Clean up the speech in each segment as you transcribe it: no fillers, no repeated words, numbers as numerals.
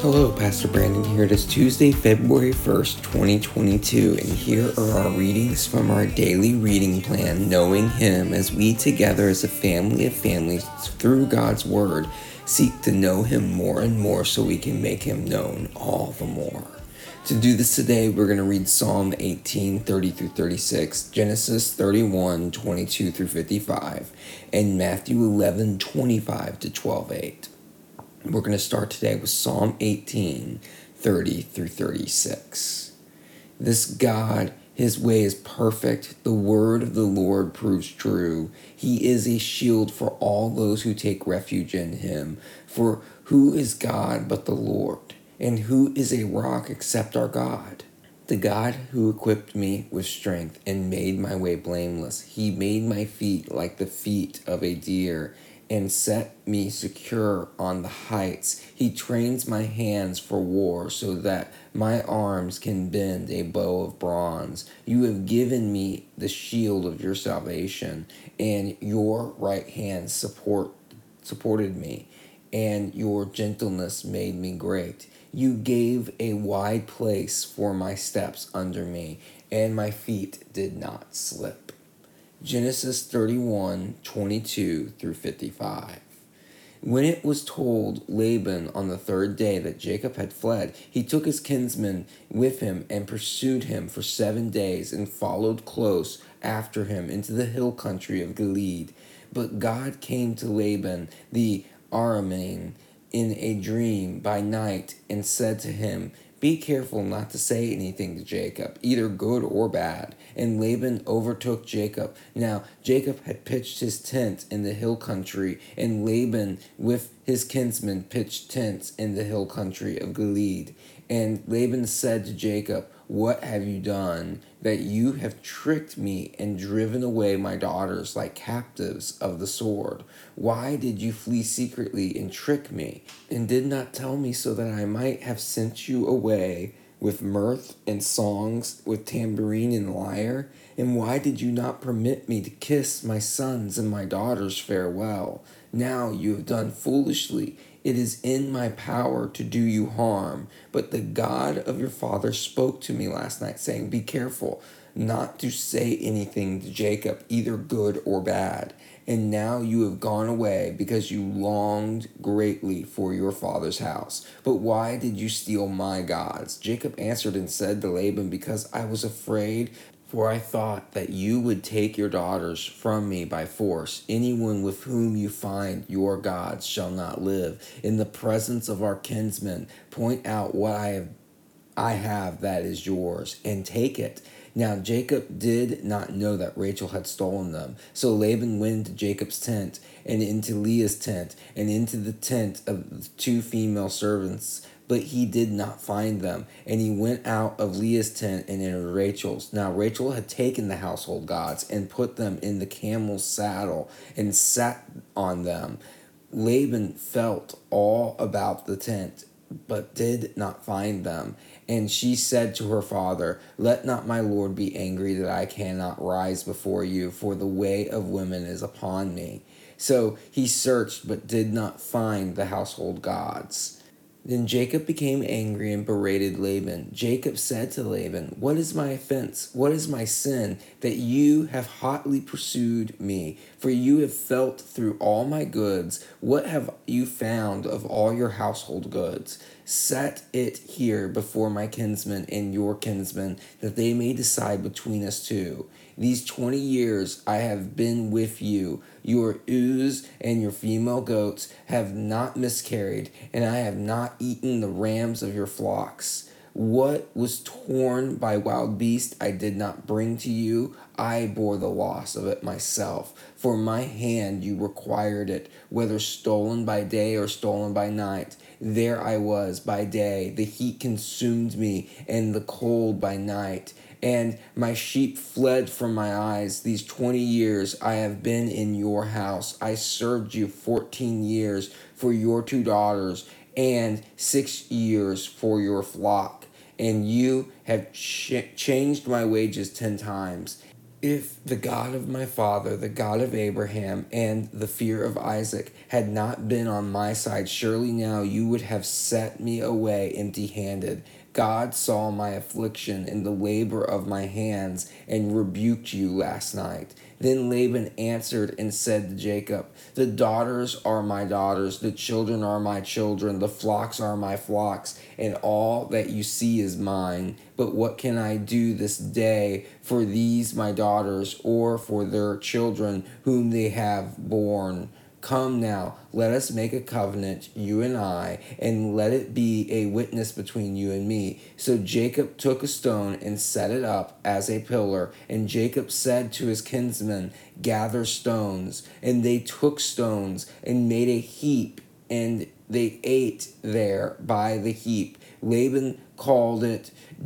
Hello, Pastor Brandon here. It is Tuesday, February 1st, 2022, and here are our readings from our daily reading plan, Knowing Him, as we together as a family of families through God's Word seek to know Him more and more so we can make Him known all the more. To do this today, we're going to read Psalm 18, 30 through 36, Genesis 31, 22 through 55, and Matthew 11, 25 to 12:8. We're going to start today with Psalm 18, 30 through 36. This God, His way is perfect. The word of the Lord proves true. He is a shield for all those who take refuge in Him. For who is God but the Lord? And who is a rock except our God? The God who equipped me with strength and made my way blameless. He made my feet like the feet of a deer and set me secure on the heights. He trains my hands for war so that my arms can bend a bow of bronze. You have given me the shield of your salvation, and your right hand supported me, and your gentleness made me great. You gave a wide place for my steps under me, and my feet did not slip. Genesis 31, 22 through 55. When it was told Laban on the third day that Jacob had fled, he took his kinsmen with him and pursued him for 7 days and followed close after him into the hill country of Gilead. But God came to Laban the Aramean in a dream by night and said to him, "Be careful not to say anything to Jacob, either good or bad." And Laban overtook Jacob. Now Jacob had pitched his tent in the hill country, and Laban with his kinsmen pitched tents in the hill country of Gilead. And Laban said to Jacob, "What have you done, that you have tricked me and driven away my daughters like captives of the sword? Why did you flee secretly and trick me, and did not tell me, so that I might have sent you away with mirth and songs, with tambourine and lyre? And why did you not permit me to kiss my sons and my daughters farewell? Now you have done foolishly. It is in my power to do you harm. But the God of your father spoke to me last night, saying, 'Be careful not to say anything to Jacob, either good or bad.' And now you have gone away because you longed greatly for your father's house. But why did you steal my gods?" Jacob answered and said to Laban, "Because I was afraid, for I thought that you would take your daughters from me by force. Anyone with whom you find your gods shall not live. In the presence of our kinsmen, point out what I have that is yours, and take it." Now Jacob did not know that Rachel had stolen them. So Laban went into Jacob's tent, and into Leah's tent, and into the tent of the 2 female servants, but he did not find them. And he went out of Leah's tent and entered Rachel's. Now Rachel had taken the household gods and put them in the camel's saddle and sat on them. Laban felt all about the tent, but did not find them. And she said to her father, "Let not my lord be angry that I cannot rise before you, for the way of women is upon me." So he searched, but did not find the household gods. Then Jacob became angry and berated Laban. Jacob said to Laban, "What is my offense? What is my sin, that you have hotly pursued me? For you have felt through all my goods. What have you found of all your household goods? Set it here before my kinsmen and your kinsmen, that they may decide between us two. These 20 years I have been with you. Your ewes and your female goats have not miscarried, and I have not eaten the rams of your flocks. What was torn by wild beasts I did not bring to you. I bore the loss of it myself. For my hand you required it, whether stolen by day or stolen by night. There I was by day, the heat consumed me, and the cold by night. And my sheep fled from my eyes. These 20 years I have been in your house. I served you 14 years for your 2 daughters, and 6 years for your flock. And you have changed my wages 10 times. If the God of my father, the God of Abraham, and the fear of Isaac had not been on my side, surely now you would have set me away empty-handed. God saw my affliction and the labor of my hands and rebuked you last night. Then Laban answered and said to Jacob, the daughters are my daughters, the children are my children, the flocks are my flocks, and all that you see is mine. But what can I do this day for these my daughters, or for their children whom they have borne? Come now, let us make a covenant, you and I, and let it be a witness between you and me. So Jacob took a stone and set it up as a pillar. And Jacob said to his kinsmen, gather stones. And they took stones and made a heap, and they ate there by the heap. Laban called it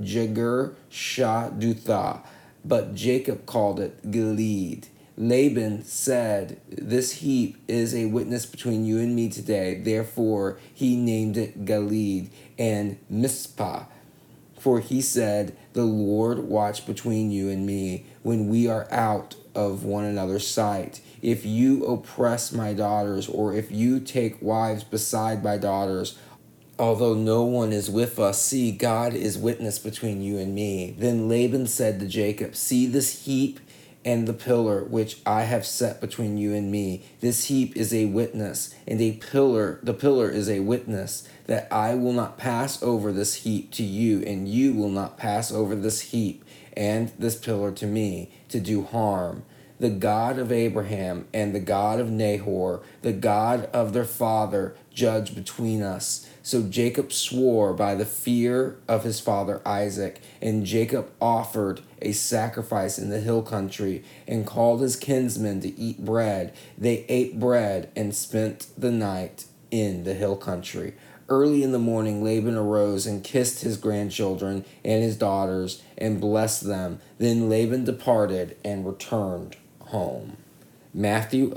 Jegar-Shahadutha, but Jacob called it Gilead. Laban said, this heap is a witness between you and me today. Therefore he named it Gilead and Mizpah. For he said, the Lord watch between you and me when we are out of one another's sight. If you oppress my daughters, or if you take wives beside my daughters, although no one is with us, see, God is witness between you and me. Then Laban said to Jacob, see this heap and the pillar which I have set between you and me. This heap is a witness, and the pillar is a witness, that I will not pass over this heap to you, and you will not pass over this heap and this pillar to me, to do harm. The God of Abraham and the God of Nahor, the God of their father, judge between us. So Jacob swore by the fear of his father Isaac, and Jacob offered a sacrifice in the hill country, and called his kinsmen to eat bread. They ate bread and spent the night in the hill country. Early in the morning, Laban arose and kissed his grandchildren and his daughters and blessed them. Then Laban departed and returned home. Matthew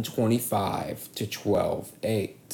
11:25 to 12:8.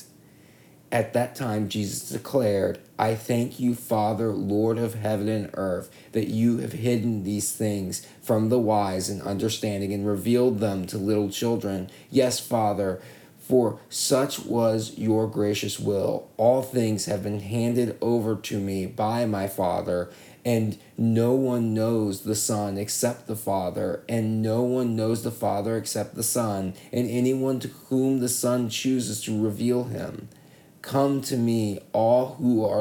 At that time, Jesus declared, I thank you, Father, Lord of heaven and earth, that you have hidden these things from the wise and understanding and revealed them to little children. Yes, Father, for such was your gracious will. All things have been handed over to me by my Father, and no one knows the Son except the Father, and no one knows the Father except the Son, and anyone to whom the Son chooses to reveal him. Come to me, all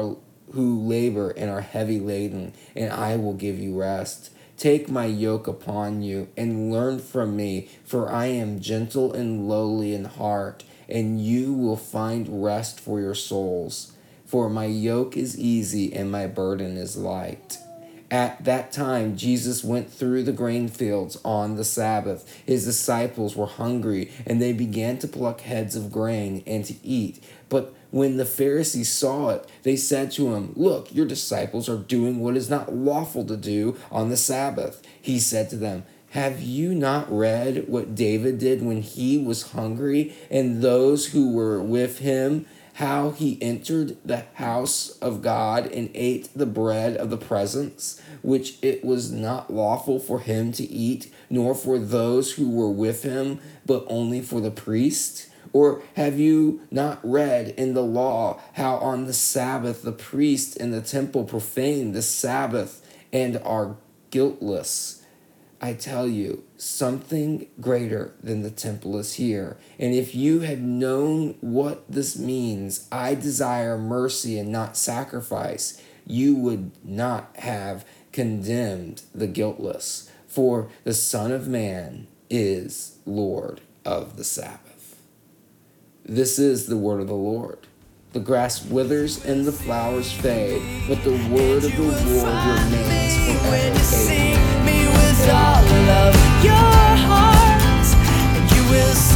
who labor and are heavy laden, and I will give you rest. Take my yoke upon you and learn from me, for I am gentle and lowly in heart, and you will find rest for your souls. For my yoke is easy and my burden is light. At that time, Jesus went through the grain fields on the Sabbath. His disciples were hungry, and they began to pluck heads of grain and to eat. But when the Pharisees saw it, they said to him, Look, your disciples are doing what is not lawful to do on the Sabbath. He said to them, Have you not read what David did when he was hungry, and those who were with him, how he entered the house of God and ate the bread of the presence, which it was not lawful for him to eat, nor for those who were with him, but only for the priest? Or have you not read in the law how on the Sabbath the priest in the temple profane the Sabbath and are guiltless? I tell you, something greater than the temple is here. And if you had known what this means, I desire mercy and not sacrifice, you would not have condemned the guiltless. For the Son of Man is Lord of the Sabbath. This is the word of the Lord. The grass withers and the flowers fade, but the word of the Lord remains forever. Amen. All of your heart, and you will